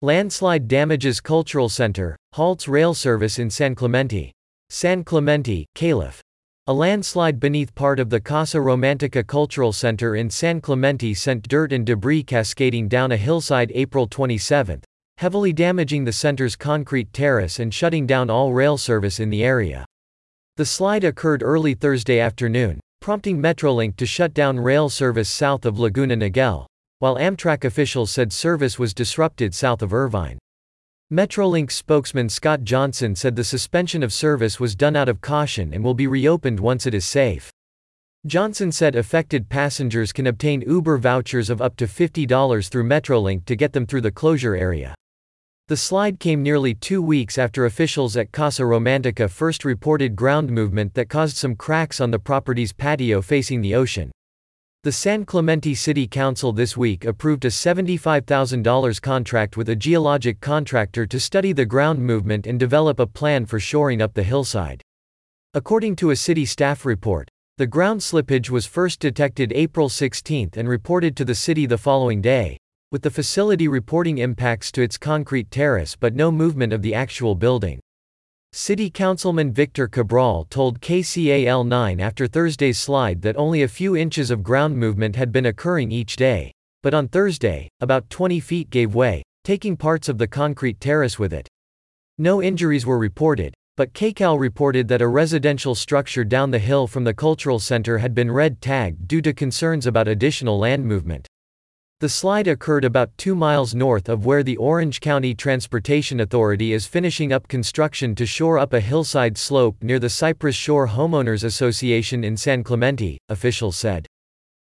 Landslide damages cultural center, halts rail service in San Clemente. San Clemente, Calif. A landslide beneath part of the Casa Romantica Cultural Center in San Clemente sent dirt and debris cascading down a hillside April 27, heavily damaging the center's concrete terrace and shutting down all rail service in the area. The slide occurred early Thursday afternoon, prompting Metrolink to shut down rail service south of Laguna Niguel, while Amtrak officials said service was disrupted south of Irvine. Metrolink spokesman Scott Johnson said the suspension of service was done out of caution and will be reopened once it is safe. Johnson said affected passengers can obtain Uber vouchers of up to $50 through Metrolink to get them through the closure area. The slide came nearly 2 weeks after officials at Casa Romantica first reported ground movement that caused some cracks on the property's patio facing the ocean. The San Clemente City Council this week approved a $75,000 contract with a geologic contractor to study the ground movement and develop a plan for shoring up the hillside. According to a city staff report, the ground slippage was first detected April 16 and reported to the city the following day, with the facility reporting impacts to its concrete terrace but no movement of the actual building. City Councilman Victor Cabral told KCAL 9 after Thursday's slide that only a few inches of ground movement had been occurring each day, but on Thursday, about 20 feet gave way, taking parts of the concrete terrace with it. No injuries were reported, but KCAL reported that a residential structure down the hill from the cultural center had been red-tagged due to concerns about additional land movement. The slide occurred about 2 miles north of where the Orange County Transportation Authority is finishing up construction to shore up a hillside slope near the Cypress Shore Homeowners Association in San Clemente, officials said.